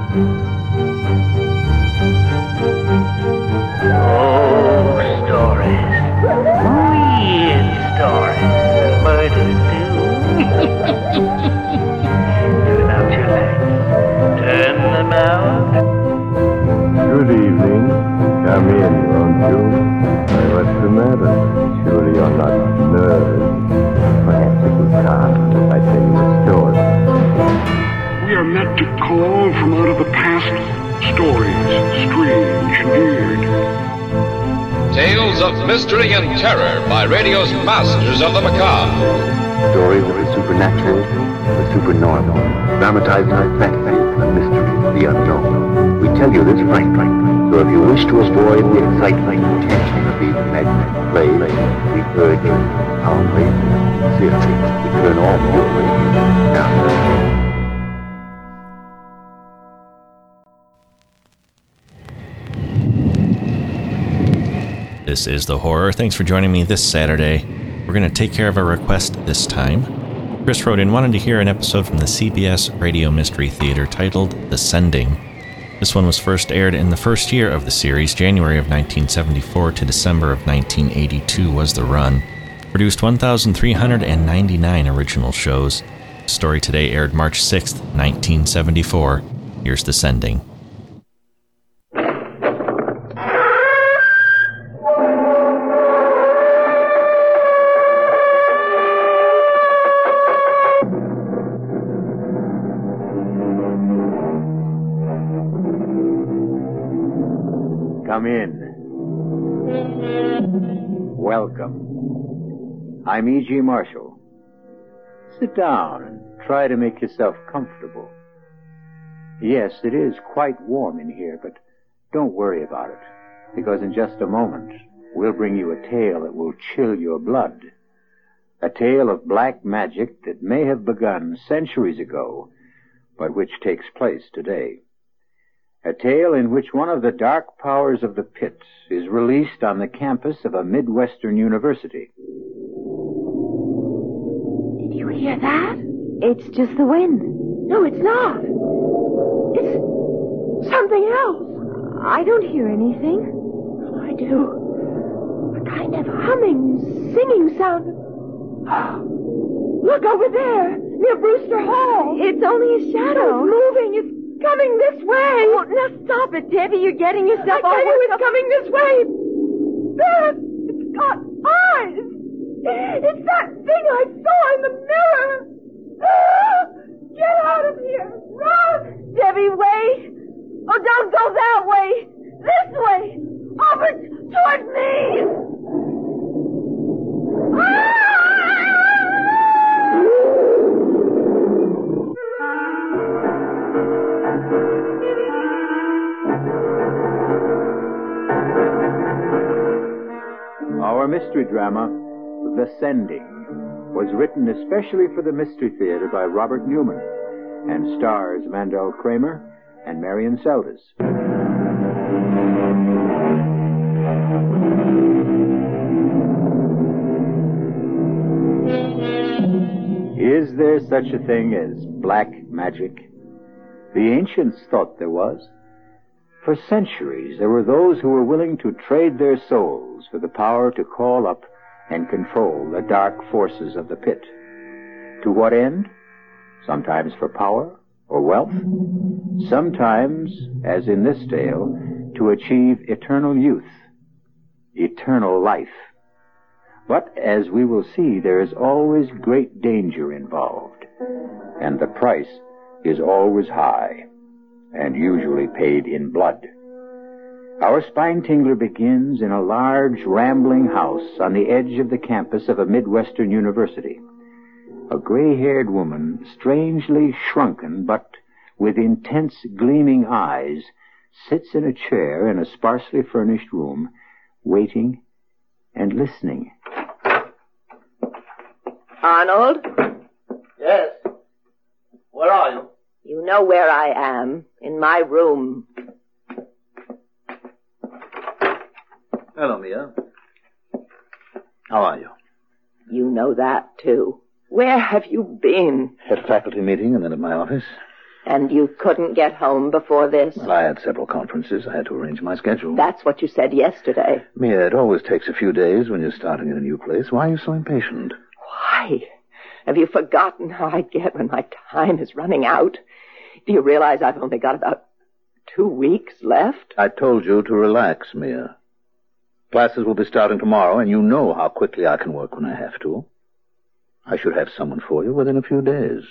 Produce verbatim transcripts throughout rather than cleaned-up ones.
Good evening. Come in, won't you? Why, what's the matter? Surely you're not nervous. Perhaps it will calm if I tell you a story. We are meant to call from out of the past stories, strange and weird. Tales of mystery and terror by radio's masters of the macabre. Stories of the supernatural, the supernormal, dramatized fantasy, the mystery, the unknown. We tell you this frankly, so if you wish to avoid the excitement and tension of these imaginary plays, we urge you, calmly, sincerely, to turn off your radio now. This is The Horror. Thanks for joining me this Saturday. We're going to take care of a request this time. Chris wrote in, wanted to hear an episode from the C B S Radio Mystery Theater titled The Sending. This one was first aired in the first year of the series, January of nineteen seventy-four to December of nineteen eighty-two was the run. Produced one thousand three hundred ninety-nine original shows. The story today aired March sixth, nineteen seventy-four. Here's The Sending. Come in. Welcome. I'm E G. Marshall. Sit down and try to make yourself comfortable. Yes, it is quite warm in here, but don't worry about it, because in just a moment, we'll bring you a tale that will chill your blood. A tale of black magic that may have begun centuries ago, but which takes place today. A tale in which one of the dark powers of the pit is released on the campus of a Midwestern university. Did you hear that? It's just the wind. No, it's not. It's something else. I don't hear anything. I do. A kind of humming, singing sound. Look over there, near Brewster Hall. It's only a shadow. It's moving. It's coming this way. Oh, now stop it, Debbie. You're getting yourself all... I tell you, it's coming this way. There, it's got eyes. It's that thing I saw in the mirror. Ah, get out of here. Run. Debbie, wait. Oh, don't go that way. This way. Over toward me. Ah! Our mystery drama, The Sending, was written especially for the Mystery Theater by Robert Newman and stars Mandel Kramer and Marion Seldes. Is there such a thing as black magic? The ancients thought there was. For centuries, there were those who were willing to trade their souls for the power to call up and control the dark forces of the pit. To what end? Sometimes for power or wealth. Sometimes, as in this tale, to achieve eternal youth, eternal life. But, as we will see, there is always great danger involved, and the price is always high, and usually paid in blood. Our spine tingler begins in a large, rambling house on the edge of the campus of a Midwestern university. A gray-haired woman, strangely shrunken but with intense, gleaming eyes, sits in a chair in a sparsely furnished room, waiting and listening. Arnold? Yes? Where are you? You know where I am. In my room. Hello, Mia. How are you? You know that, too. Where have you been? At faculty meeting and then at my office. And you couldn't get home before this? Well, I had several conferences. I had to arrange my schedule. That's what you said yesterday. Mia, it always takes a few days when you're starting in a new place. Why are you so impatient? Why? Have you forgotten how I get when my time is running out? Do you realize I've only got about two weeks left? I told you to relax, Mia. Classes will be starting tomorrow, and you know how quickly I can work when I have to. I should have someone for you within a few days.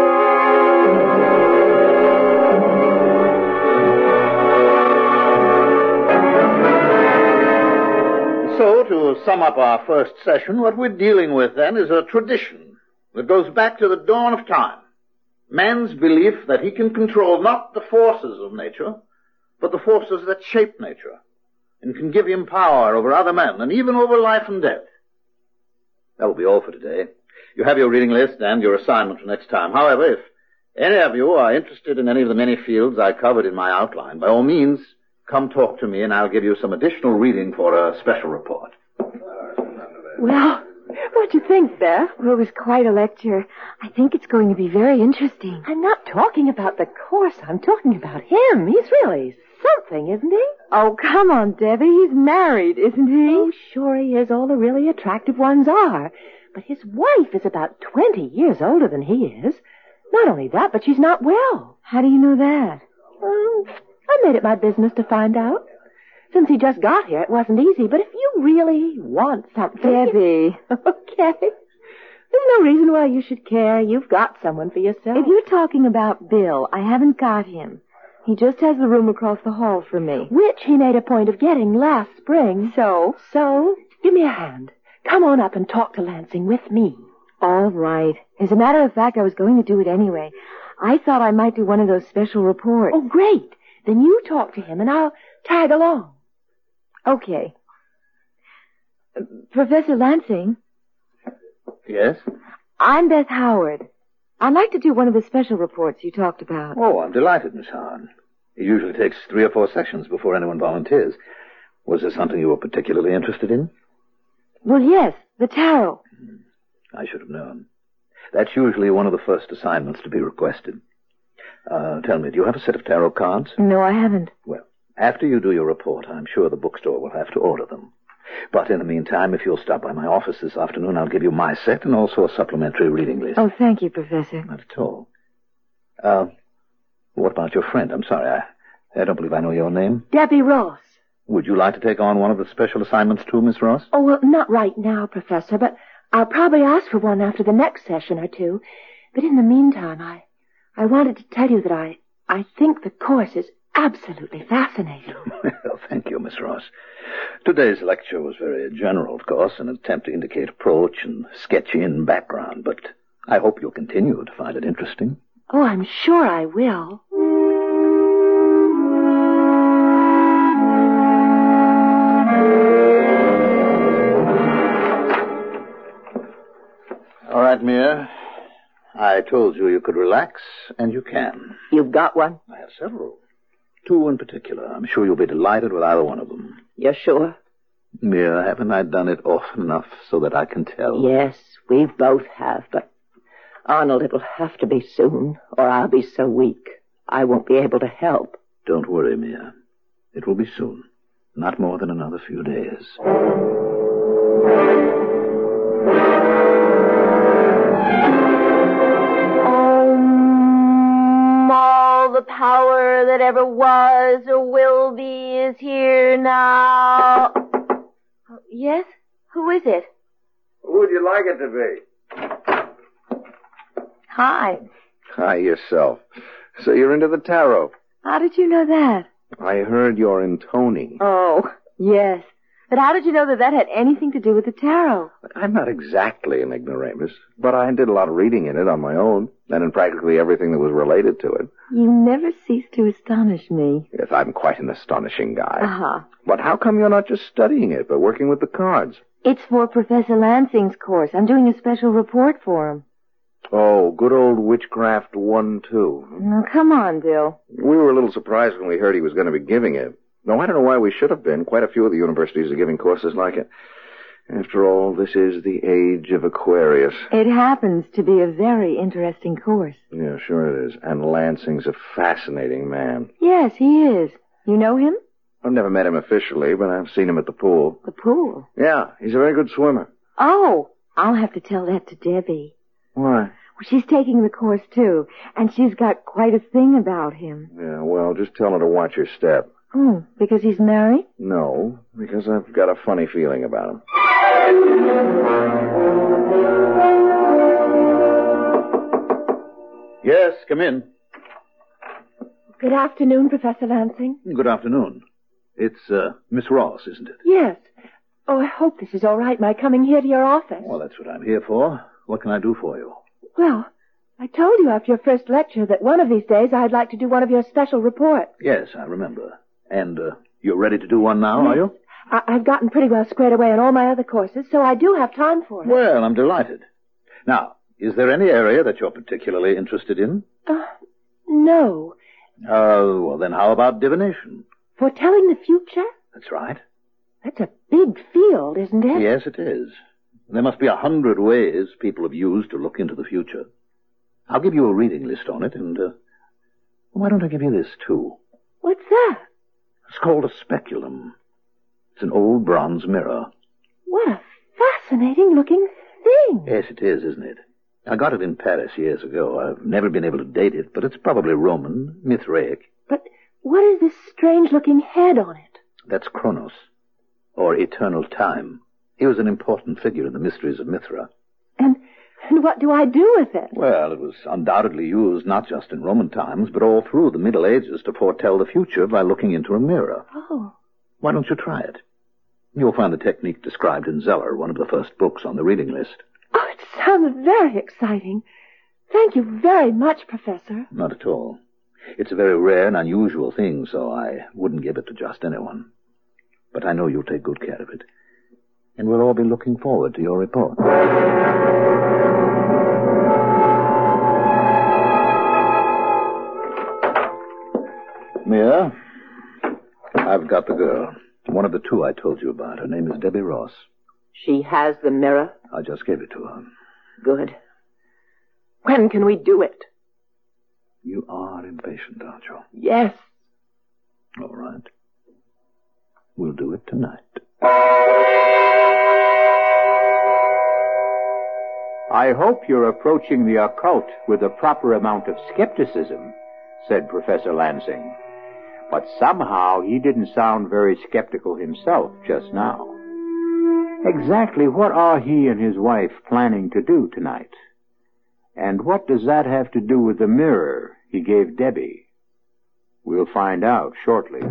So, to sum up our first session, what we're dealing with then is a tradition that goes back to the dawn of time. Man's belief that he can control not the forces of nature, but the forces that shape nature, and can give him power over other men, and even over life and death. That will be all for today. You have your reading list and your assignment for next time. However, if any of you are interested in any of the many fields I covered in my outline, by all means, come talk to me, and I'll give you some additional reading for a special report. Well, what'd you think, Beth? Well, it was quite a lecture. I think it's going to be very interesting. I'm not talking about the course. I'm talking about him. He's really something, isn't he? Oh, come on, Debbie. He's married, isn't he? Oh, sure he is. All the really attractive ones are. But his wife is about twenty years older than he is. Not only that, but she's not well. How do you know that? Well, I made it my business to find out. Since he just got here, it wasn't easy. But if you really want something... Debbie. Okay. There's no reason why you should care. You've got someone for yourself. If you're talking about Bill, I haven't got him. He just has the room across the hall from me. Which he made a point of getting last spring. So? So, give me a hand. Come on up and talk to Lansing with me. All right. As a matter of fact, I was going to do it anyway. I thought I might do one of those special reports. Oh, great. Then you talk to him and I'll tag along. Okay. Uh, Professor Lansing? Yes? I'm Beth Howard. I'd like to do one of the special reports you talked about. Oh, I'm delighted, Miss Howard. It usually takes three or four sessions before anyone volunteers. Was there something you were particularly interested in? Well, yes, the tarot. I should have known. That's usually one of the first assignments to be requested. Uh, tell me, do you have a set of tarot cards? No, I haven't. Well, after you do your report, I'm sure the bookstore will have to order them. But in the meantime, if you'll stop by my office this afternoon, I'll give you my set and also a supplementary reading list. Oh, thank you, Professor. Not at all. Uh, what about your friend? I'm sorry, I, I don't believe I know your name. Debbie Ross. Would you like to take on one of the special assignments too, Miss Ross? Oh, well, not right now, Professor, but I'll probably ask for one after the next session or two. But in the meantime, I, I wanted to tell you that I, I think the course is absolutely fascinating. Well, thank you, Miss Ross. Today's lecture was very general, of course, an attempt to indicate approach and sketch in background, but I hope you'll continue to find it interesting. Oh, I'm sure I will. All right, Mia. I told you you could relax, and you can. You've got one? I have several. Two in particular. I'm sure you'll be delighted with either one of them. You're sure? Mia, haven't I done it often enough so that I can tell? Yes, we both have, but Arnold, it'll have to be soon, or I'll be so weak I won't be able to help. Don't worry, Mia. It will be soon. Not more than another few days. All the power that ever was or will be is here now. Oh, yes? Who is it? Who would you like it to be? Hi. Hi, yourself. So you're into the tarot. How did you know that? I heard you're in Tony. Oh, yes. But how did you know that that had anything to do with the tarot? I'm not exactly an ignoramus, but I did a lot of reading in it on my own, and in practically everything that was related to it. You never cease to astonish me. Yes, I'm quite an astonishing guy. Uh-huh. But how come you're not just studying it, but working with the cards? It's for Professor Lansing's course. I'm doing a special report for him. Oh, good old Witchcraft one two. Oh, come on, Bill. We were a little surprised when we heard he was going to be giving it. No, I don't know why we should have been. Quite a few of the universities are giving courses like it. After all, this is the age of Aquarius. It happens to be a very interesting course. Yeah, sure it is. And Lansing's a fascinating man. Yes, he is. You know him? I've never met him officially, but I've seen him at the pool. The pool? Yeah, he's a very good swimmer. Oh, I'll have to tell that to Debbie. Why? Well, she's taking the course, too, and she's got quite a thing about him. Yeah, well, just tell her to watch her step. Oh, because he's married? No, because I've got a funny feeling about him. Yes, come in. Good afternoon, Professor Lansing. Good afternoon. It's uh, Miss Ross, isn't it? Yes. Oh, I hope this is all right, my coming here to your office. Well, that's what I'm here for. What can I do for you? Well, I told you after your first lecture that one of these days I'd like to do one of your special reports. Yes, I remember. And uh, you're ready to do one now, yes. are you? I- I've gotten pretty well squared away on all my other courses, so I do have time for it. Well, I'm delighted. Now, is there any area that you're particularly interested in? Uh, no. Uh, well, then how about divination? Foretelling the future? That's right. That's a big field, isn't it? Yes, it is. There must be a hundred ways people have used to look into the future. I'll give you a reading list on it, and uh, why don't I give you this, too? What's that? It's called a speculum. It's an old bronze mirror. What a fascinating-looking thing. Yes, it is, isn't it? I got it in Paris years ago. I've never been able to date it, but it's probably Roman, Mithraic. But what is this strange-looking head on it? That's Kronos, or eternal time. He was an important figure in the mysteries of Mithra. And, and what do I do with it? Well, it was undoubtedly used not just in Roman times, but all through the Middle Ages to foretell the future by looking into a mirror. Oh. Why don't you try it? You'll find the technique described in Zeller, one of the first books on the reading list. Oh, it sounds very exciting. Thank you very much, Professor. Not at all. It's a very rare and unusual thing, so I wouldn't give it to just anyone. But I know you'll take good care of it. And we'll all be looking forward to your report. Mia, I've got the girl. One of the two I told you about. Her name is Debbie Ross. She has the mirror? I just gave it to her. Good. When can we do it? You are impatient, aren't you? Yes. All right. We'll do it tonight. I hope you're approaching the occult with a proper amount of skepticism, said Professor Lansing. But somehow he didn't sound very skeptical himself just now. Exactly what are he and his wife planning to do tonight? And what does that have to do with the mirror he gave Debbie? We'll find out shortly.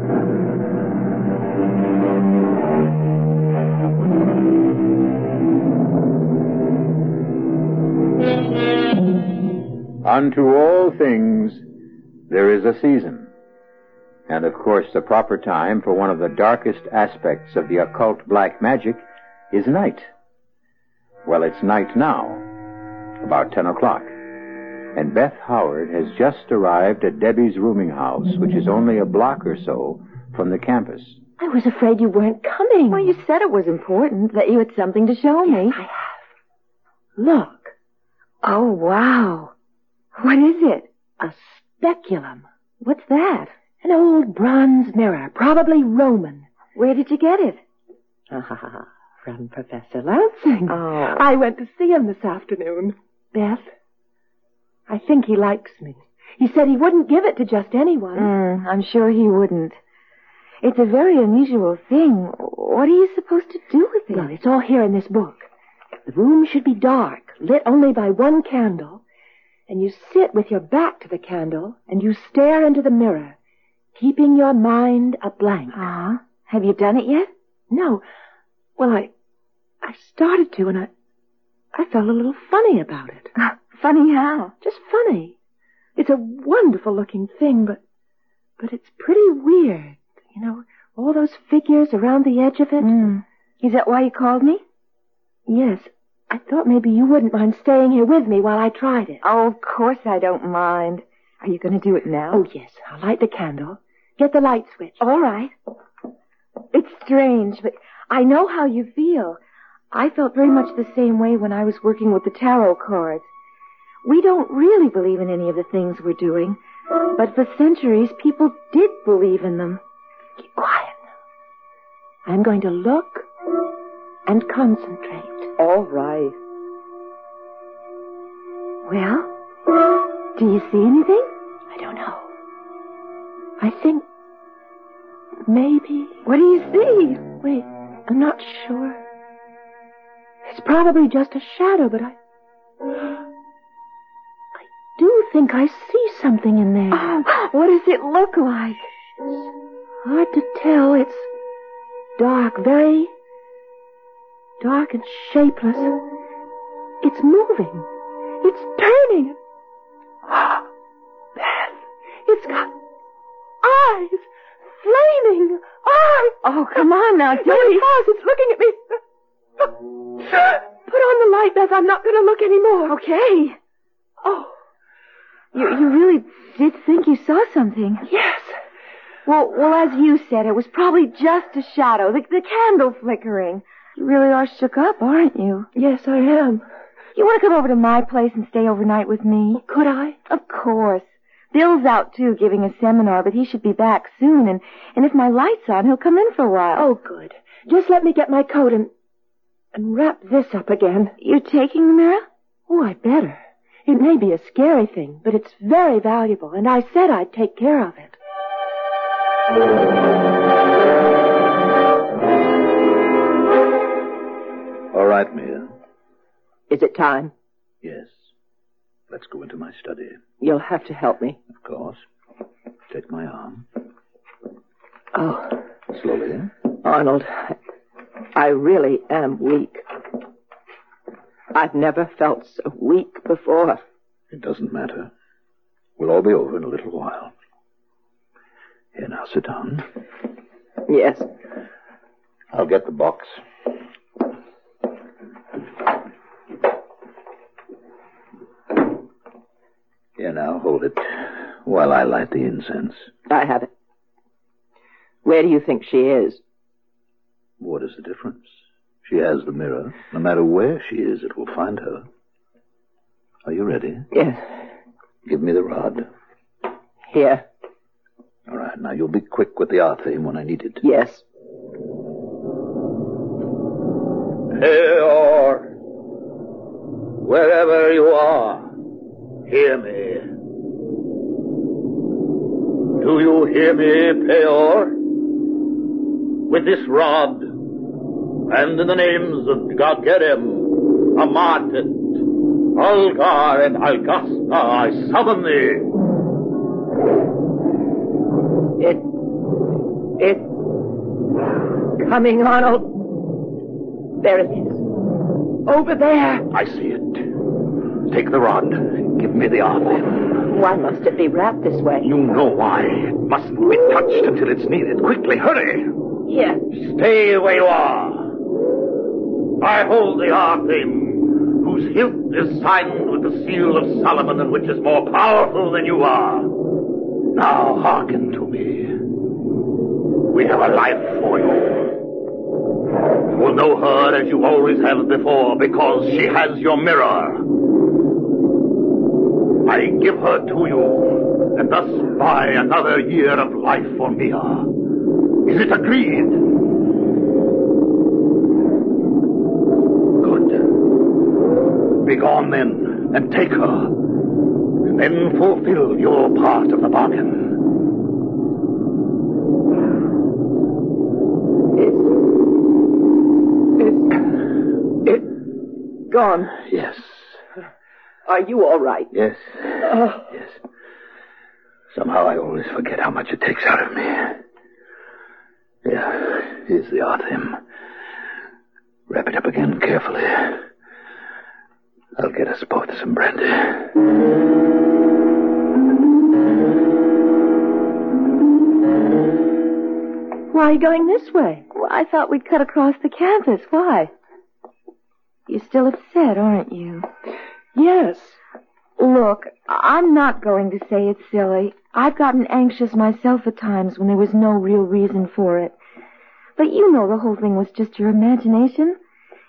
Unto all things there is a season. And of course the proper time for one of the darkest aspects of the occult black magic is night. Well, it's night now, about ten o'clock. And Beth Howard has just arrived at Debbie's rooming house, which is only a block or so from the campus. I was afraid you weren't coming. Well, you said it was important, that you had something to show me. Yes, I have. Look. Oh, wow. What is it? A speculum. What's that? An old bronze mirror, probably Roman. Where did you get it? Ah, from Professor Lansing. Oh. I went to see him this afternoon. Beth, I think he likes me. He said he wouldn't give it to just anyone. Mm, I'm sure he wouldn't. It's a very unusual thing. What are you supposed to do with it? Well, it's all here in this book. The room should be dark, lit only by one candle, and you sit with your back to the candle, and you stare into the mirror, keeping your mind a blank. Uh-huh. Have you done it yet? No. Well, I I started to, and I I felt a little funny about it. Funny how? Just funny. It's a wonderful-looking thing, but but it's pretty weird. You know, all those figures around the edge of it. Mm. Is that why you called me? Yes. I thought maybe you wouldn't mind staying here with me while I tried it. Oh, of course I don't mind. Are you going to do it now? Oh, yes. I'll light the candle. Get the light switch. All right. It's strange, but I know how you feel. I felt very much the same way when I was working with the tarot cards. We don't really believe in any of the things we're doing, but for centuries people did believe in them. Keep quiet. I'm going to look and concentrate. All right. Well, do you see anything? I don't know. I think maybe... What do you see? Wait, I'm not sure. It's probably just a shadow, but I... I do think I see something in there. Oh, what does it look like? Hard to tell. It's dark, very dark and shapeless. It's moving. It's turning. Beth, it's got eyes. Flaming eyes. Oh, come on now, Debbie. No, it has. It's looking at me. Put on the light, Beth. I'm not going to look anymore. Okay. Oh. You, you really did think you saw something. Yes. Well, well, as you said, it was probably just a shadow, the, the candle flickering. You really are shook up, aren't you? Yes, I am. You want to come over to my place and stay overnight with me? Could I? Of course. Bill's out, too, giving a seminar, but he should be back soon, and, and if my light's on, he'll come in for a while. Oh, good. Just let me get my coat and, and wrap this up again. You're taking the mirror? Oh, I'd better. It may be a scary thing, but it's very valuable, and I said I'd take care of it. All right, Mia. Is it time? Yes. Let's go into my study. You'll have to help me. Of course. Take my arm. Oh. Slowly. Arnold, I really am weak. I've never felt so weak before. It doesn't matter. We'll all be over in a little while. Here, now, sit down. Yes. I'll get the box. Here, now, hold it while I light the incense. I have it. Where do you think she is? What is the difference? She has the mirror. No matter where she is, it will find her. Are you ready? Yes. Give me the rod. Here. All right, now you'll be quick with the art theme when I need it. Yes. Peor, wherever you are, hear me. Do you hear me, Peor? With this rod, and in the names of Gagerem, Amatet, Algar, and Algasta, I summon thee. It... It's... coming, Arnold. There it is. Over there. I see it. Take the rod and give me the arm. Why must it be wrapped this way? You know why. It mustn't be touched until it's needed. Quickly, hurry. Here. Stay where you are. I hold the Arthim, whose hilt is signed with the seal of Solomon and which is more powerful than you are. Now hearken to me. We have a life for you. You will know her as you always have before because she has your mirror. I give her to you and thus buy another year of life for Mia. Is it agreed? Good. Begone then, and take her, and then fulfill your part of the bargain. It's... It's... gone. Yes. Are you all right? Yes. Oh. Yes. Somehow I always forget how much it takes out of me. Yeah, here's the Arthim. Wrap it up again carefully. I'll get us both some brandy. Why are you going this way? Well, I thought we'd cut across the campus. Why? You're still upset, aren't you? Yes. Look, I'm not going to say it's silly. I've gotten anxious myself at times when there was no real reason for it. But you know the whole thing was just your imagination.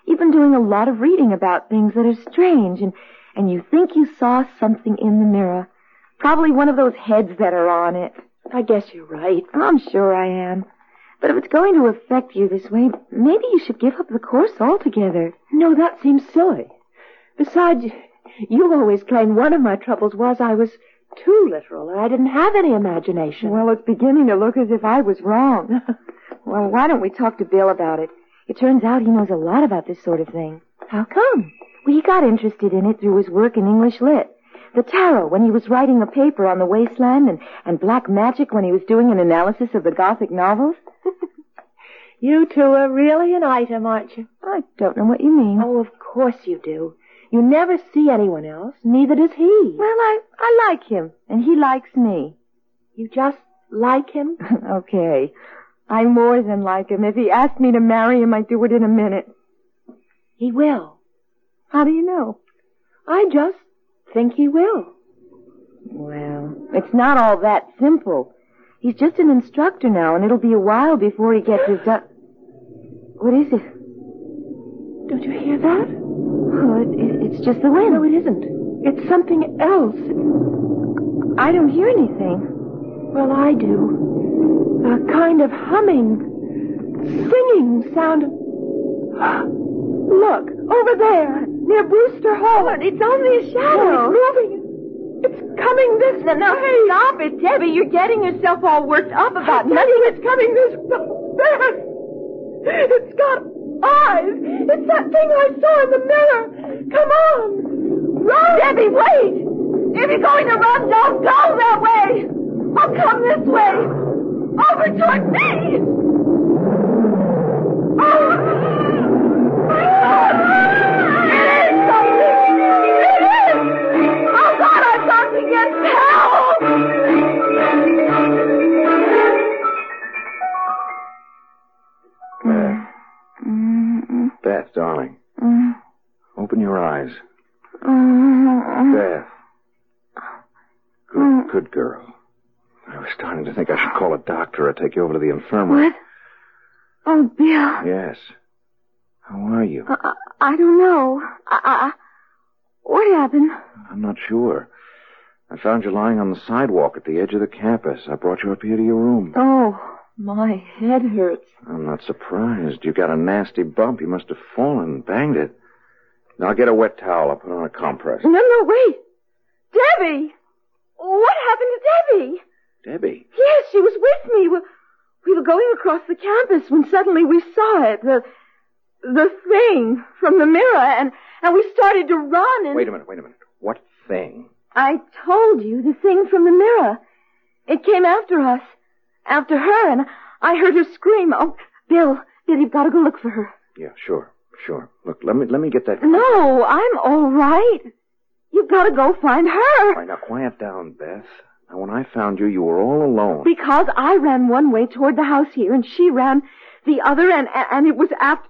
You've been doing a lot of reading about things that are strange, and, and you think you saw something in the mirror. Probably one of those heads that are on it. I guess you're right. I'm sure I am. But if it's going to affect you this way, maybe you should give up the course altogether. No, that seems silly. Besides, you always claimed one of my troubles was I was too literal, and I didn't have any imagination. Well, it's beginning to look as if I was wrong. Well, why don't we talk to Bill about it? It turns out he knows a lot about this sort of thing. How come? Well, he got interested in it through his work in English Lit. The tarot when he was writing a paper on the wasteland, and, and black magic when he was doing an analysis of the Gothic novels. You two are really an item, aren't you? I don't know what you mean. Oh, of course you do. You never see anyone else, neither does he. Well, I, I like him, and he likes me. You just like him? Okay. I more than like him. If he asked me to marry him, I'd do it in a minute. He will. How do you know? I just think he will. Well, it's not all that simple. He's just an instructor now, and it'll be a while before he gets his... Du- what is it? Don't you hear that? Oh, it, it, it's just the wind. No, it isn't. It's something else. I don't hear anything. Well, I do. A kind of humming, singing sound. Look, over there, near Brewster Hall. Oh, it's only a shadow. Oh, it's moving. It's coming this no, no, way. Stop it, Debbie. You're getting yourself all worked up about nothing. nothing. It's coming this way. It's got eyes. It's that thing I saw in the mirror. Come on. Run. Debbie, wait. If you're going to run, don't go that way. I'll come this way. Over toward me. Oh. It is something. It is. Oh, God, I've got to get help. Beth. Beth, darling. Mm. Open your eyes. Mm. Beth. Good, Mm. good girl. I was starting to think I should call a doctor or take you over to the infirmary. What? Oh, Bill. Yes. How are you? I, I don't know. I, I, what happened? I'm not sure. I found you lying on the sidewalk at the edge of the campus. I brought you up here to your room. Oh, my head hurts. I'm not surprised. You got a nasty bump. You must have fallen and banged it. Now get a wet towel. I'll put on a compress. No, no, wait. Debbie! What happened to Debbie? Debbie? Yes, she was with me. We, we were going across the campus when suddenly we saw it. The the thing from the mirror, and, and we started to run. And Wait a minute, wait a minute. What thing? I told you, the thing from the mirror. It came after us. After her, and I heard her scream. Oh, Bill, Bill, you've got to go look for her. Yeah, sure, sure. Look, let me let me get that. No, I'm all right. You've got to go find her. All right, now quiet down, Beth. Now, when I found you, you were all alone. Because I ran one way toward the house here, and she ran the other, and and it was after...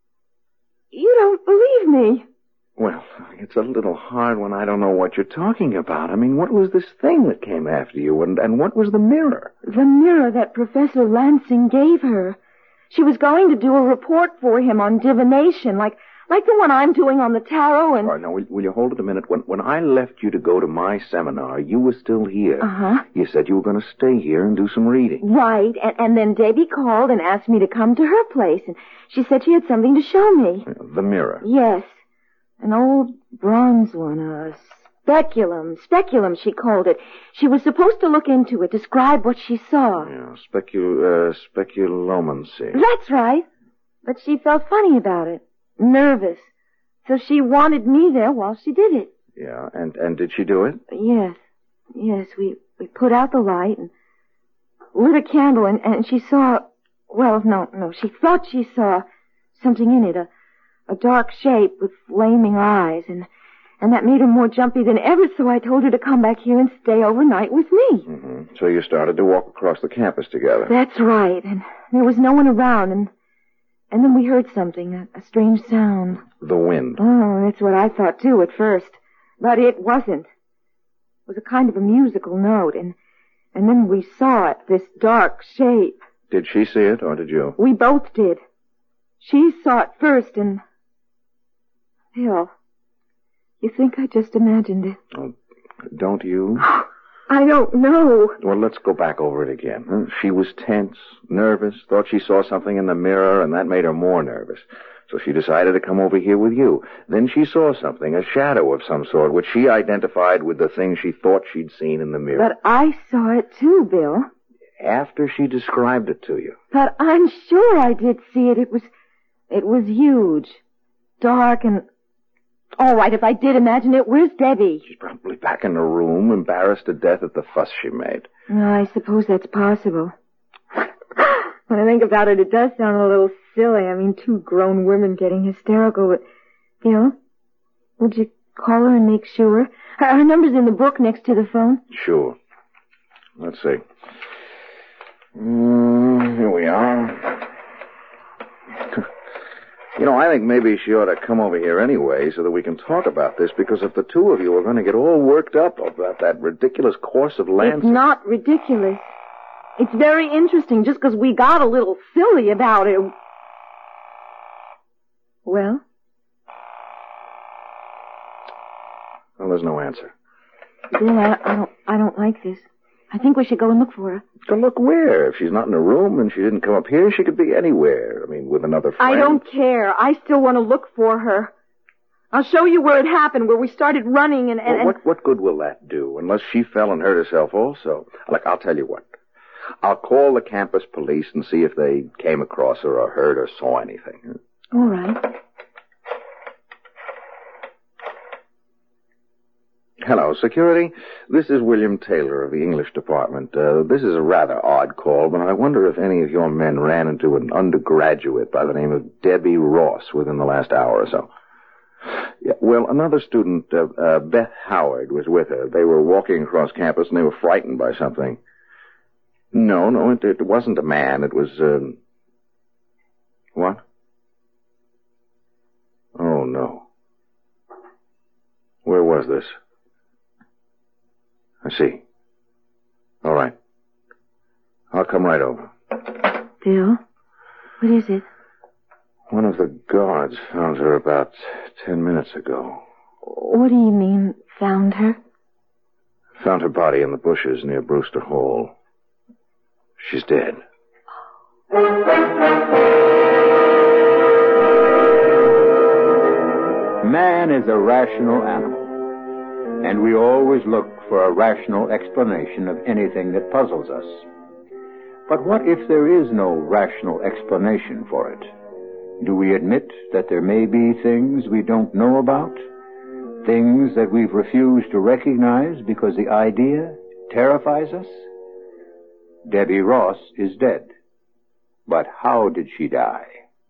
You don't believe me. Well, it's a little hard when I don't know what you're talking about. I mean, what was this thing that came after you, and, and what was the mirror? The mirror that Professor Lansing gave her. She was going to do a report for him on divination, like like the one I'm doing on the tarot, and... All right, now, will, will you hold it a minute? When, when I left you to go to my seminar, you were still here. Uh-huh. You said you were going to stay here and do some reading. Right, and, and then Debbie called and asked me to come to her place, and she said she had something to show me. The mirror. Yes. An old bronze one, a speculum. Speculum, she called it. She was supposed to look into it, describe what she saw. Yeah, specu- uh, speculomancy. That's right. But she felt funny about it. Nervous. So she wanted me there while she did it. Yeah, and, and did she do it? Yes. Yes, we, we put out the light and lit a candle, and, and she saw... Well, no, no, she thought she saw something in it, a, a dark shape with flaming eyes, and, and that made her more jumpy than ever, so I told her to come back here and stay overnight with me. Mm-hmm. So you started to walk across the campus together. That's right, and there was no one around, and and then we heard something, a, a strange sound. The wind. Oh, that's what I thought, too, at first. But it wasn't. It was a kind of a musical note, and and then we saw it, this dark shape. Did she see it, or did you? We both did. She saw it first, and Bill, you think I just imagined it? Oh, don't you? I don't know. Well, let's go back over it again. Huh? She was tense, nervous, thought she saw something in the mirror, and that made her more nervous. So she decided to come over here with you. Then she saw something, a shadow of some sort, which she identified with the thing she thought she'd seen in the mirror. But I saw it too, Bill. After she described it to you. But I'm sure I did see it. It was, it was huge, dark, and... All right, if I did imagine it, where's Debbie? She's probably back in her room, embarrassed to death at the fuss she made. Well, I suppose that's possible. When I think about it, it does sound a little silly. I mean, two grown women getting hysterical. But, Bill, would you call her and make sure? Her, her number's in the book next to the phone. Sure. Let's see. Mm, here we are. You know, I think maybe she ought to come over here anyway so that we can talk about this, because if the two of you are going to get all worked up about that ridiculous course of Lancet... It's not ridiculous. It's very interesting just because we got a little silly about it. Well? Well, there's no answer. Bill, I, I don't I don't like this. I think we should go and look for her. To look where? If she's not in her room and she didn't come up here, she could be anywhere. I mean, with another friend. I don't care. I still want to look for her. I'll show you where it happened, where we started running and... and, well, what, what good will that do, unless she fell and hurt herself also? Look, I'll tell you what. I'll call the campus police and see if they came across her or heard or saw anything. All right. Hello, security. This is William Taylor of the English department. Uh, this is a rather odd call, but I wonder if any of your men ran into an undergraduate by the name of Debbie Ross within the last hour or so. Yeah, well, another student, uh, uh, Beth Howard, was with her. They were walking across campus and they were frightened by something. No, no, it, it wasn't a man. It was, um... What? Oh, no. Where was this? I see. All right. I'll come right over. Bill, what is it? One of the guards found her about ten minutes ago. What do you mean, found her? Found her body in the bushes near Brewster Hall. She's dead. Man is a rational animal, and we always look for a rational explanation of anything that puzzles us. But what if there is no rational explanation for it? Do we admit that there may be things we don't know about? Things that we've refused to recognize because the idea terrifies us? Debbie Ross is dead. But how did she die?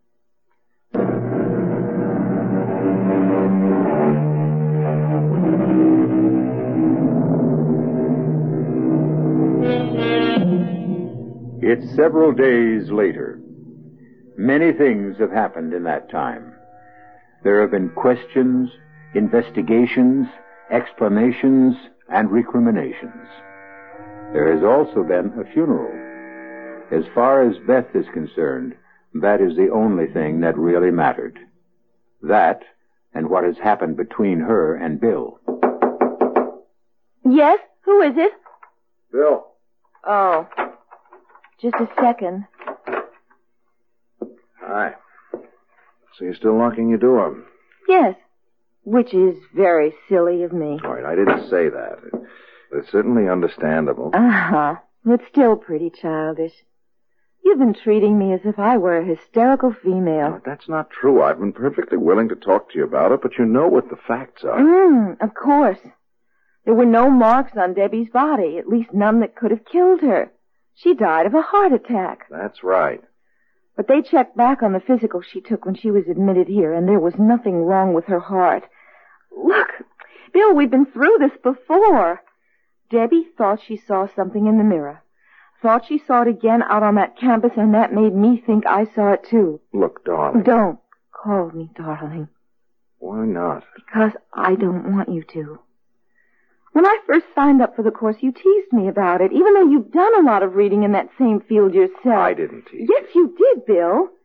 It's several days later. Many things have happened in that time. There have been questions, investigations, explanations, and recriminations. There has also been a funeral. As far as Beth is concerned, that is the only thing that really mattered. That, and what has happened between her and Bill. Yes? Who is it? Bill. Oh. Just a second. Hi. So you're still locking your door? Yes. Which is very silly of me. All right, I didn't say that. It's certainly understandable. Uh-huh. It's still pretty childish. You've been treating me as if I were a hysterical female. No, that's not true. I've been perfectly willing to talk to you about it, but you know what the facts are. Mm, of course. There were no marks on Debbie's body, at least none that could have killed her. She died of a heart attack. That's right. But they checked back on the physical she took when she was admitted here, and there was nothing wrong with her heart. Look, Bill, we've been through this before. Debbie thought she saw something in the mirror. Thought she saw it again out on that campus, and that made me think I saw it too. Look, darling. Don't call me darling. Why not? Because I don't want you to. When I first signed up for the course, you teased me about it, even though you've done a lot of reading in that same field yourself. I didn't tease. Yes, you did, Bill.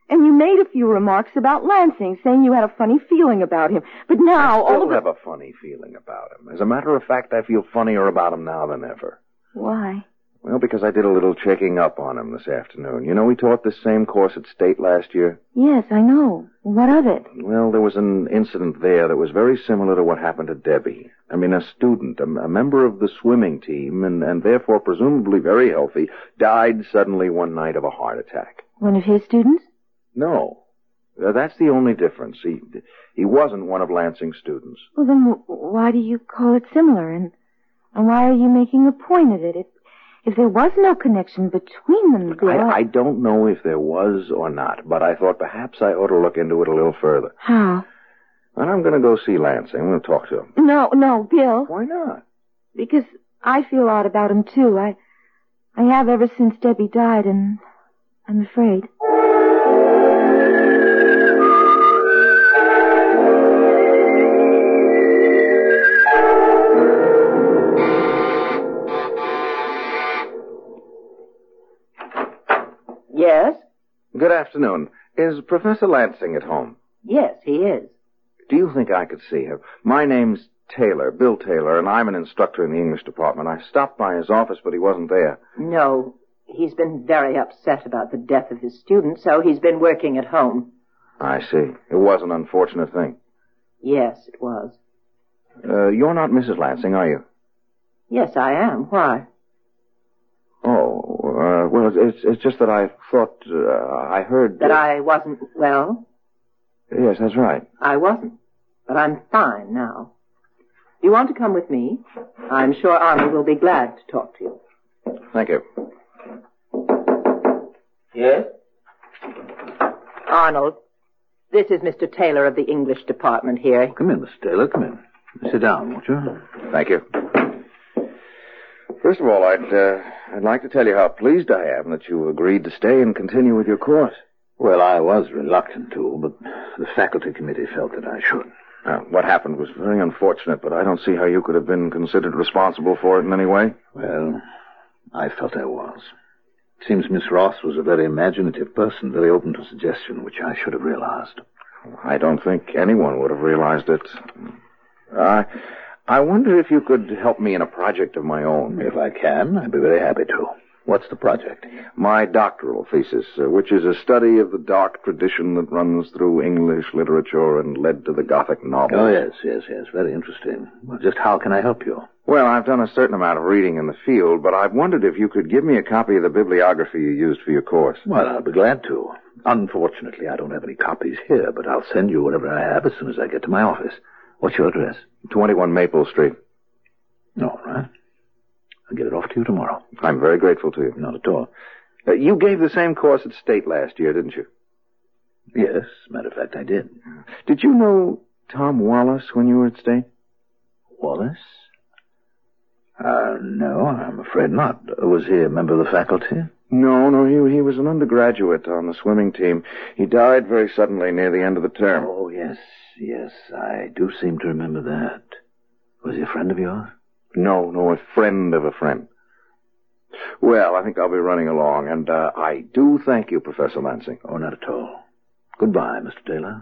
And you made a few remarks about Lansing, saying you had a funny feeling about him. But now, I still all of a... have a funny feeling about him. As a matter of fact, I feel funnier about him now than ever. Why? Well, because I did a little checking up on him this afternoon. You know, we taught this same course at State last year. Yes, I know. What of it? Well, there was an incident there that was very similar to what happened to Debbie. I mean, a student, a, a member of the swimming team, and, and therefore presumably very healthy, died suddenly one night of a heart attack. One of his students? No. Uh, that's the only difference. He he wasn't one of Lansing's students. Well, then w- why do you call it similar? And, and why are you making a point of it? If, if there was no connection between them, Bill... I, I don't know if there was or not, but I thought perhaps I ought to look into it a little further. How? And I'm going to go see Lansing. I'm going to talk to him. No, no, Bill. Why not? Because I feel odd about him, too. I, I have ever since Debbie died, and I'm afraid... Yes? Good afternoon. Is Professor Lansing at home? Yes, he is. Do you think I could see him? My name's Taylor, Bill Taylor, and I'm an instructor in the English department. I stopped by his office, but he wasn't there. No, he's been very upset about the death of his student, so he's been working at home. I see. It was an unfortunate thing. Yes, it was. Uh, you're not Missus Lansing, are you? Yes, I am. Why? Oh, uh, well, it's it's just that I thought, uh, I heard... That I wasn't well? Yes, that's right. I wasn't. But I'm fine now. Do you want to come with me? I'm sure Arnold will be glad to talk to you. Thank you. Yes? Arnold, this is Mister Taylor of the English department here. Come in, Miss Taylor, come in. Sit down, won't you? Thank you. First of all, I'd, uh, I'd like to tell you how pleased I am that you agreed to stay and continue with your course. Well, I was reluctant to, but the faculty committee felt that I should. Uh, what happened was very unfortunate, but I don't see how you could have been considered responsible for it in any way. Well, I felt I was. It seems Miss Ross was a very imaginative person, very open to suggestion, which I should have realized. I don't think anyone would have realized it. I, I wonder if you could help me in a project of my own. If I can, I'd be very happy to. What's the project? My doctoral thesis, uh, which is a study of the dark tradition that runs through English literature and led to the Gothic novel. Oh, yes, yes, yes. Very interesting. Well, just how can I help you? Well, I've done a certain amount of reading in the field, but I've wondered if you could give me a copy of the bibliography you used for your course. Well, I'll be glad to. Unfortunately, I don't have any copies here, but I'll send you whatever I have as soon as I get to my office. What's your address? twenty-one Maple Street. All right. I'll get it off to you tomorrow. I'm very grateful to you. Not at all. Uh, you gave the same course at State last year, didn't you? Yes, matter of fact, I did. Did you know Tom Wallace when you were at State? Wallace? Uh, no, I'm afraid not. Was he a member of the faculty? No, no, he, he was an undergraduate on the swimming team. He died very suddenly near the end of the term. Oh, yes, yes, I do seem to remember that. Was he a friend of yours? No, no, a friend of a friend. Well, I think I'll be running along, and uh, I do thank you, Professor Lansing. Oh, not at all. Goodbye, Mister Taylor.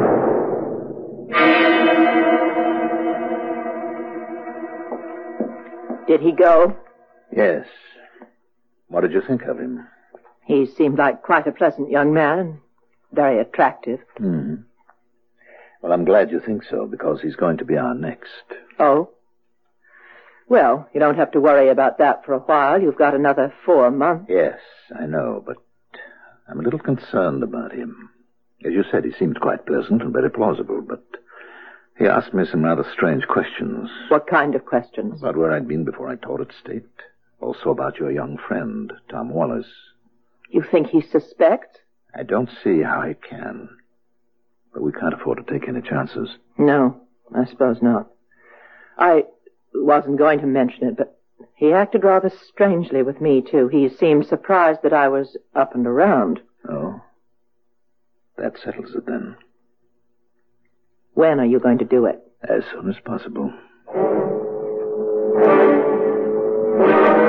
Did he go? Yes. What did you think of him? He seemed like quite a pleasant young man and very attractive. Hmm. Well, I'm glad you think so, because he's going to be our next. Oh? Well, you don't have to worry about that for a while. You've got another four months. Yes, I know, but I'm a little concerned about him. As you said, he seemed quite pleasant and very plausible, but he asked me some rather strange questions. What kind of questions? About where I'd been before I taught at State. Also about your young friend, Tom Wallace. You think he suspects? I don't see how he can. But we can't afford to take any chances. No, I suppose not. I wasn't going to mention it, but he acted rather strangely with me, too. He seemed surprised that I was up and around. Oh? That settles it, then. When are you going to do it? As soon as possible.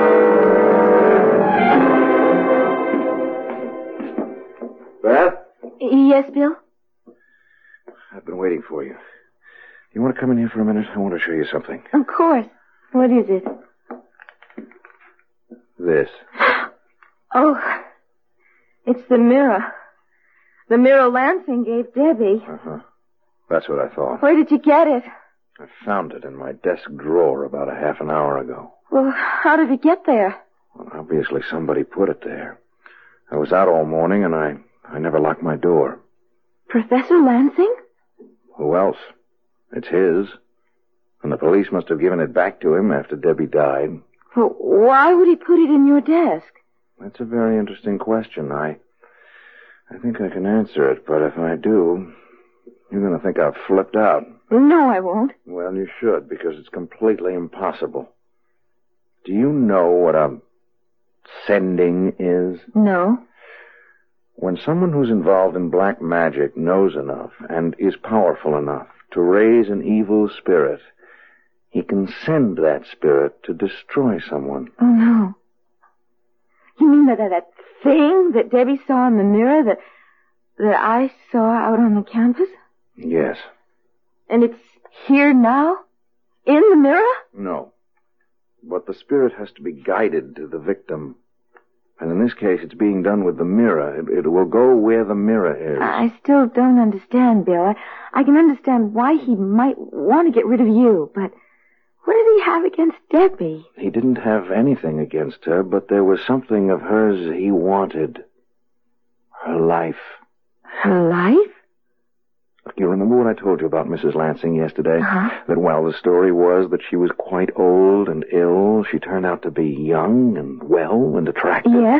Beth? Yes, Bill? I've been waiting for you. You want to come in here for a minute? I want to show you something. Of course. What is it? This. Oh, it's the mirror. The mirror Lansing gave Debbie. Uh-huh. That's what I thought. Where did you get it? I found it in my desk drawer about a half an hour ago. Well, how did it get there? Well, obviously somebody put it there. I was out all morning, and I, I never locked my door. Professor Lansing? Who else? It's his. And the police must have given it back to him after Debbie died. Well, why would he put it in your desk? That's a very interesting question. I, I think I can answer it, but if I do, you're going to think I've flipped out. No, I won't. Well, you should, because it's completely impossible. Do you know what a sending is? No. When someone who's involved in black magic knows enough and is powerful enough to raise an evil spirit, he can send that spirit to destroy someone. Oh, no. You mean that that thing that Debbie saw in the mirror that that I saw out on the campus? Yes. And it's here now? In the mirror? No. But the spirit has to be guided to the victim. And in this case, it's being done with the mirror. It, it will go where the mirror is. I still don't understand, Bill. I, I can understand why he might want to get rid of you, but what did he have against Debbie? He didn't have anything against her, but there was something of hers he wanted. Her life. Her life? Look, you remember what I told you about Missus Lansing yesterday? Uh-huh. That while the story was that she was quite old and ill, she turned out to be young and well and attractive. Yes.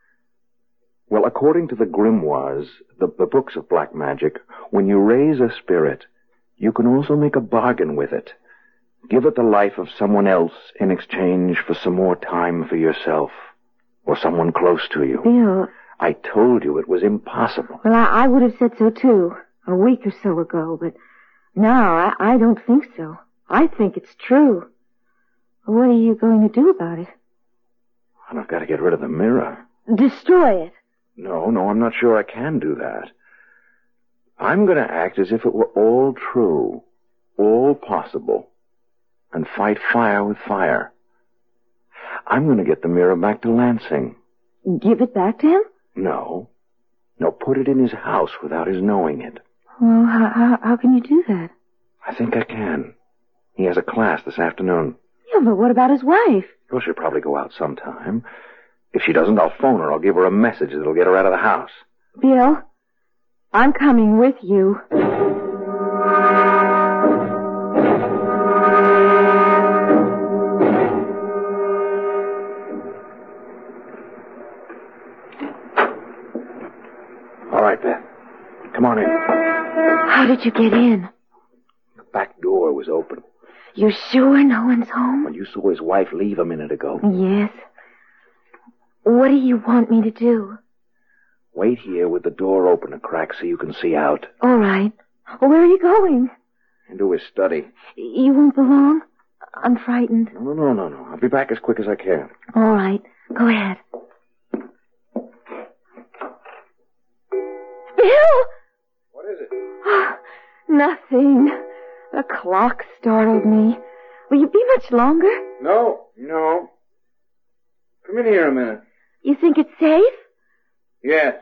Well, according to the grimoires, the, the books of black magic, when you raise a spirit, you can also make a bargain with it. Give it the life of someone else in exchange for some more time for yourself. Or someone close to you. Bill. I told you it was impossible. Well, I, I would have said so, too, a week or so ago, but now I, I don't think so. I think it's true. What are you going to do about it? And I've got to get rid of the mirror. Destroy it. No, no, I'm not sure I can do that. I'm going to act as if it were all true, all possible, and fight fire with fire. I'm going to get the mirror back to Lansing. Give it back to him? No. No, put it in his house without his knowing it. Well, how, how, how can you do that? I think I can. He has a class this afternoon. Yeah, but what about his wife? Well, she'll probably go out sometime. If she doesn't, I'll phone her. I'll give her a message that'll get her out of the house. Bill, I'm coming with you. All right, Beth. Come on in. How did you get in? The back door was open. You sure no one's home? Well, you saw his wife leave a minute ago. Yes. What do you want me to do? Wait here with the door open a crack so you can see out. All right. Where are you going? Into his study. You won't belong? I'm frightened. No, no, no, no. I'll be back as quick as I can. All right. Go ahead. Bill! What is it? Oh, nothing. The clock startled me. Will you be much longer? No, no. Come in here a minute. You think it's safe? Yes.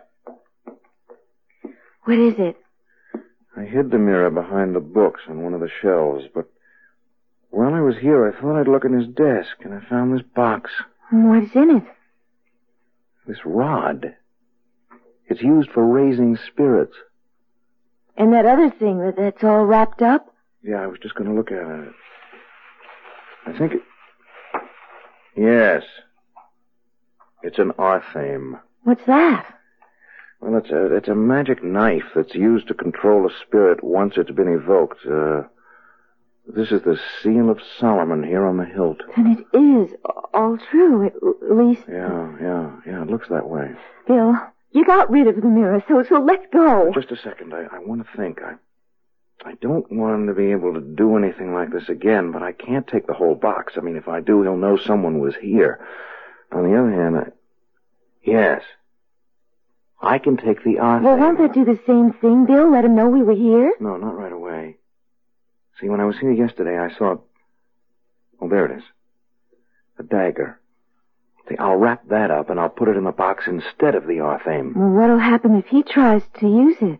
What is it? I hid the mirror behind the books on one of the shelves, but while I was here, I thought I'd look in his desk, and I found this box. What's in it? This rod. It's used for raising spirits. And that other thing that, that's all wrapped up? Yeah, I was just going to look at it. I think it... Yes. It's an arthame. What's that? Well, it's a, it's a magic knife that's used to control a spirit once it's been evoked. Uh, this is the seal of Solomon here on the hilt. And it is all true, at, at least... Yeah, yeah, yeah, it looks that way. Bill, you got rid of the mirror, so, so let's go. Just a second. I, I want to think. I, I don't want him to be able to do anything like this again, but I can't take the whole box. I mean, if I do, he'll know someone was here. On the other hand, I... Yes. I can take the Arthur. Well, won't that do the same thing, Bill? Let him know we were here? No, not right away. See, when I was here yesterday, I saw... Oh, there it is. A dagger. See, I'll wrap that up and I'll put it in the box instead of the Arthame. Well, what'll happen if he tries to use it?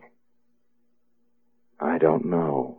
I don't know.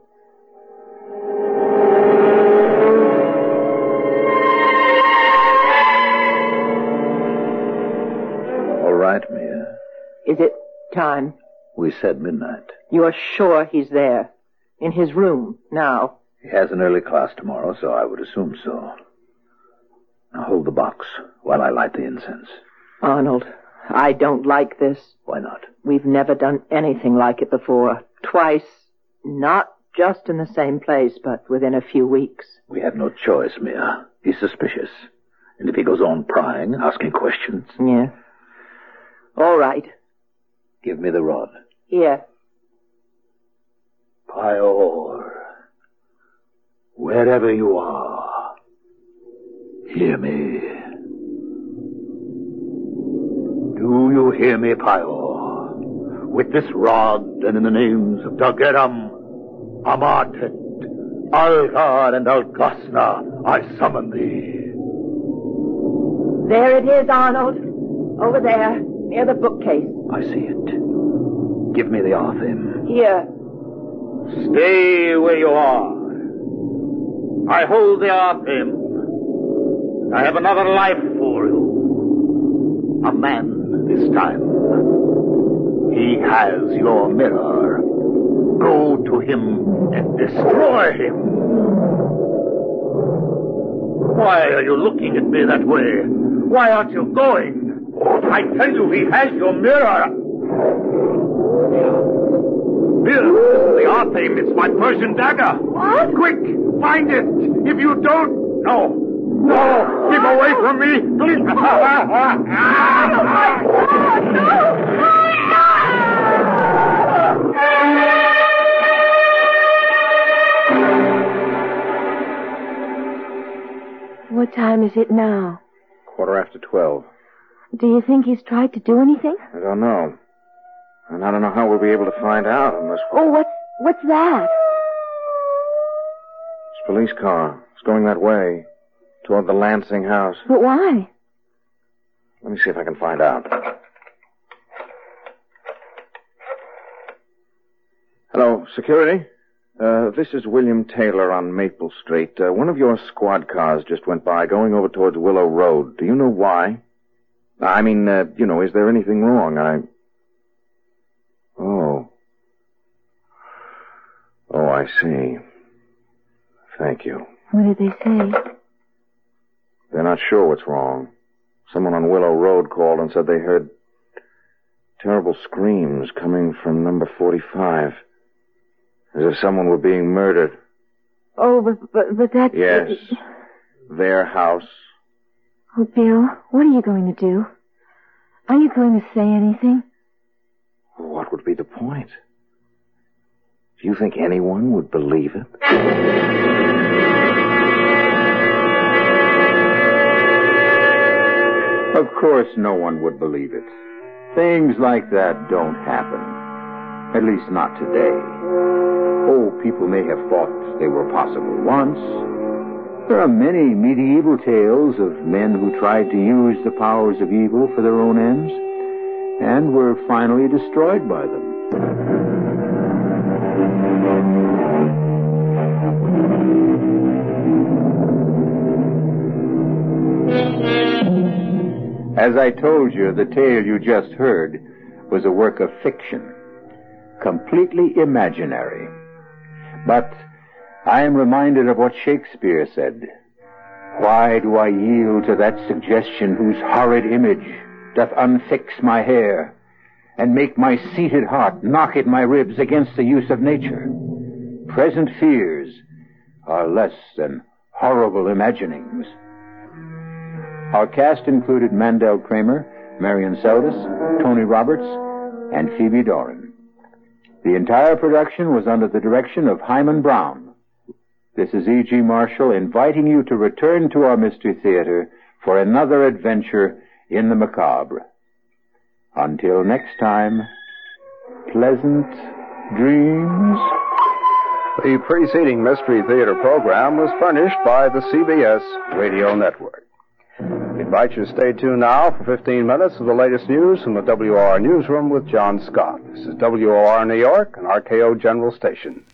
All right, Mia. Is it time? We said midnight. You're sure he's there? In his room, now? He has an early class tomorrow, so I would assume so. Now hold the box while I light the incense. Arnold, I don't like this. Why not? We've never done anything like it before. Twice. Not just in the same place, but within a few weeks. We have no choice, Mia. He's suspicious. And if he goes on prying, asking questions... Yeah. All right. Give me the rod. Here. Pior, wherever you are, hear me. Do you hear me, Pior? With this rod and in the names of Dageram, Amartet, Algar, and Algasna, I summon thee. There it is, Arnold. Over there, near the bookcase. I see it. Give me the Arthame. Here. Stay where you are. I hold the Arthame. I have another life for you. A man this time. He has your mirror. Go to him and destroy him. Why are you looking at me that way? Why aren't you going? I tell you, he has your mirror. Bill, this is the Arthame. It's my Persian dagger. What? Quick, find it. If you don't... No. No. Keep away from me. Please. Oh, my God. No. What time is it now? Quarter after twelve. Do you think he's tried to do anything? I don't know. And I don't know how we'll be able to find out unless... Oh, what's, what's that? It's a police car. It's going that way. Toward the Lansing house. But why? Let me see if I can find out. Hello, security? Uh, this is William Taylor on Maple Street. Uh, one of your squad cars just went by going over towards Willow Road. Do you know why? I mean, uh, you know, is there anything wrong? I... Oh. Oh, I see. Thank you. What did they say? They're not sure what's wrong. Someone on Willow Road called and said they heard terrible screams coming from number forty-five. As if someone were being murdered. Oh, but, but, but that's... Yes. Their house. Oh, Bill, what are you going to do? Are you going to say anything? What would be the point? Do you think anyone would believe it? Of course no one would believe it. Things like that don't happen. At least not today. Oh, people may have thought they were possible once. There are many medieval tales of men who tried to use the powers of evil for their own ends and were finally destroyed by them. As I told you, the tale you just heard was a work of fiction, completely imaginary. But I am reminded of what Shakespeare said. Why do I yield to that suggestion whose horrid image doth unfix my hair, and make my seated heart knock at my ribs against the use of nature? Present fears are less than horrible imaginings. Our cast included Mandel Kramer, Marion Seldes, Tony Roberts, and Phoebe Doran. The entire production was under the direction of Hyman Brown. This is E G. Marshall inviting you to return to our Mystery Theater for another adventure in the macabre. Until next time, pleasant dreams. The preceding Mystery Theater program was furnished by the C B S Radio Network. We invite you to stay tuned now for fifteen minutes of the latest news from the W O R Newsroom with John Scott. This is W O R New York, an R K O General Station.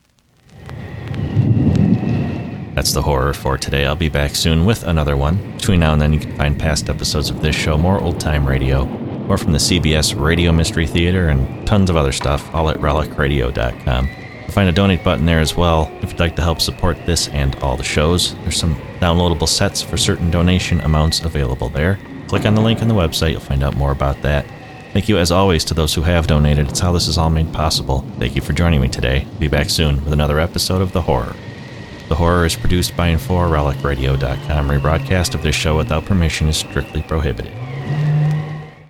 That's the horror for today. I'll be back soon with another one. Between now and then, you can find past episodes of this show, more old-time radio, more from the C B S Radio Mystery Theater, and tons of other stuff, all at relic radio dot com. You'll find a donate button there as well if you'd like to help support this and all the shows. There's some downloadable sets for certain donation amounts available there. Click on the link on the website. You'll find out more about that. Thank you, as always, to those who have donated. It's how this is all made possible. Thank you for joining me today. Be back soon with another episode of The Horror. The Horror is produced by and for relic radio dot com. Rebroadcast of this show without permission is strictly prohibited.